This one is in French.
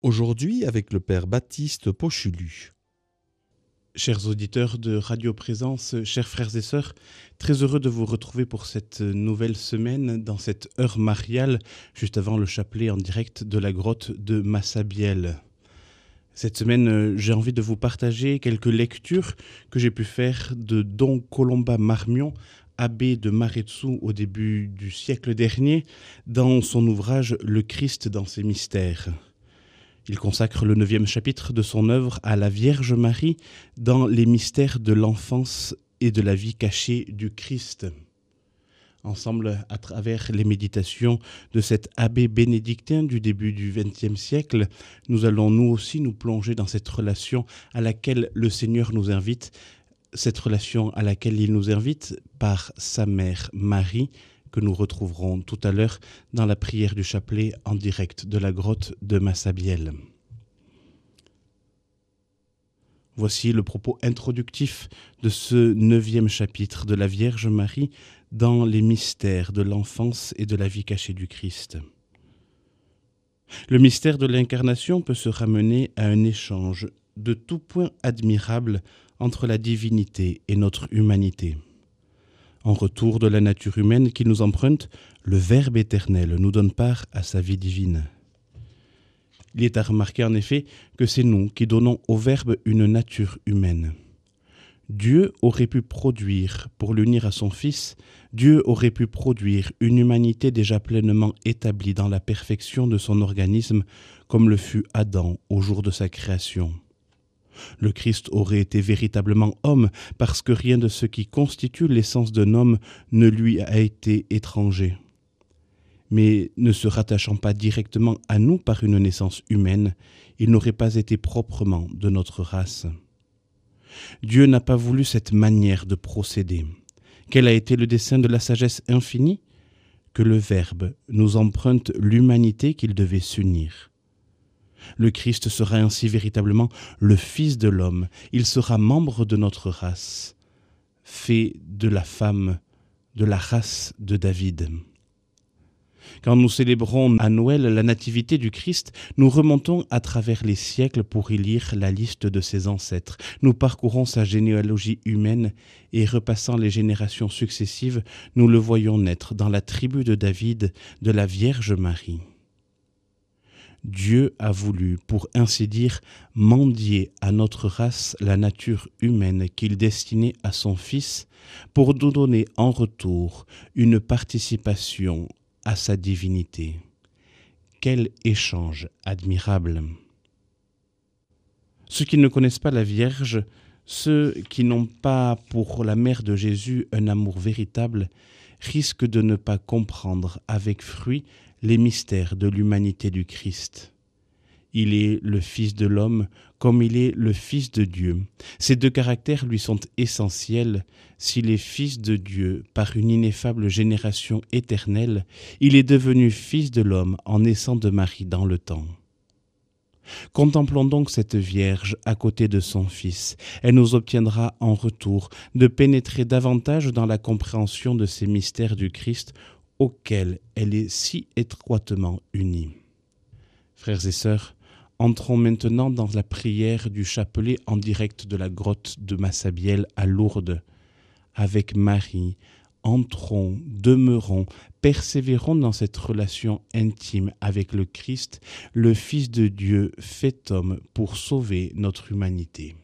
Aujourd'hui avec le Père Baptiste Pochulu. Chers auditeurs de Radio Présence, chers frères et sœurs, très heureux de vous retrouver pour cette nouvelle semaine dans cette heure mariale, juste avant le chapelet en direct de la grotte de Massabielle. Cette semaine, j'ai envie de vous partager quelques lectures que j'ai pu faire de Don Colomba Marmion, abbé de Maretsu au début du siècle dernier, dans son ouvrage « Le Christ dans ses mystères ». Il consacre le 9e chapitre de son œuvre à la Vierge Marie dans les mystères de l'enfance et de la vie cachée du Christ. Ensemble, à travers les méditations de cet abbé bénédictin du début du XXe siècle, nous allons nous aussi nous plonger dans cette relation à laquelle le Seigneur nous invite, cette relation à laquelle il nous invite par sa mère Marie, que nous retrouverons tout à l'heure dans la prière du chapelet en direct de la grotte de Massabielle. Voici le propos introductif de ce 9e chapitre de la Vierge Marie dans les mystères de l'enfance et de la vie cachée du Christ. Le mystère de l'incarnation peut se ramener à un échange de tout point admirable entre la divinité et notre humanité. En retour de la nature humaine qu'il nous emprunte, le Verbe éternel nous donne part à sa vie divine. Il est à remarquer en effet que c'est nous qui donnons au Verbe une nature humaine. Dieu aurait pu produire, pour l'unir à son Fils, Dieu aurait pu produire une humanité déjà pleinement établie dans la perfection de son organisme, comme le fut Adam au jour de sa création. Le Christ aurait été véritablement homme parce que rien de ce qui constitue l'essence d'un homme ne lui a été étranger. Mais ne se rattachant pas directement à nous par une naissance humaine, il n'aurait pas été proprement de notre race. Dieu n'a pas voulu cette manière de procéder. Quel a été le dessein de la sagesse infinie ? Que le Verbe nous emprunte l'humanité qu'il devait s'unir. Le Christ sera ainsi véritablement le Fils de l'homme. Il sera membre de notre race, fait de la femme, de la race de David. Quand nous célébrons à Noël la nativité du Christ, nous remontons à travers les siècles pour y lire la liste de ses ancêtres. Nous parcourons sa généalogie humaine et repassant les générations successives, nous le voyons naître dans la tribu de David, de la Vierge Marie. Dieu a voulu, pour ainsi dire, mendier à notre race la nature humaine qu'il destinait à son Fils pour nous donner en retour une participation à sa divinité. Quel échange admirable! Ceux qui ne connaissent pas la Vierge, ceux qui n'ont pas pour la mère de Jésus un amour véritable, risquent de ne pas comprendre avec fruit les mystères de l'humanité du Christ. Il est le Fils de l'homme comme il est le Fils de Dieu. Ces deux caractères lui sont essentiels. S'il est Fils de Dieu par une ineffable génération éternelle, il est devenu Fils de l'homme en naissant de Marie dans le temps. Contemplons donc cette Vierge à côté de son Fils. Elle nous obtiendra en retour de pénétrer davantage dans la compréhension de ces mystères du Christ auquel elle est si étroitement unie. Frères et sœurs, entrons maintenant dans la prière du chapelet en direct de la grotte de Massabielle à Lourdes. Avec Marie, entrons, demeurons, persévérons dans cette relation intime avec le Christ, le Fils de Dieu fait homme pour sauver notre humanité.